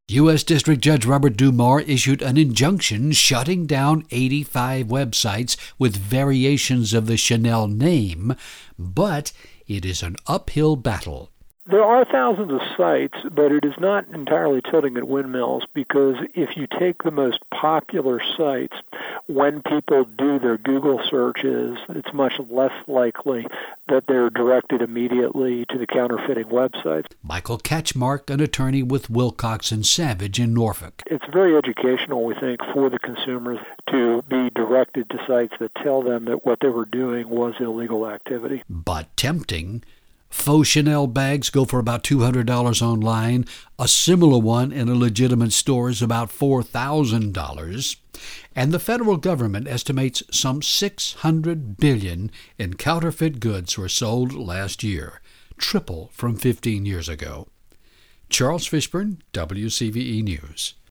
U.S. District Judge Robert Dumar issued an injunction shutting down 85 websites with variations of the Chanel name, but it is an uphill battle. There are thousands of sites, but it is not entirely tilting at windmills, because if you take the most popular sites, when people do their Google searches, it's much less likely that they're directed immediately to the counterfeiting websites. Michael Catchmark, an attorney with Wilcox & Savage in Norfolk. It's very educational, we think, for the consumers to be directed to sites that tell them that what they were doing was illegal activity. But tempting. Faux Chanel bags go for about $200 online. A similar one in a legitimate store is about $4,000. And the federal government estimates some $600 billion in counterfeit goods were sold last year, triple from 15 years ago. Charles Fishburne, WCVE News.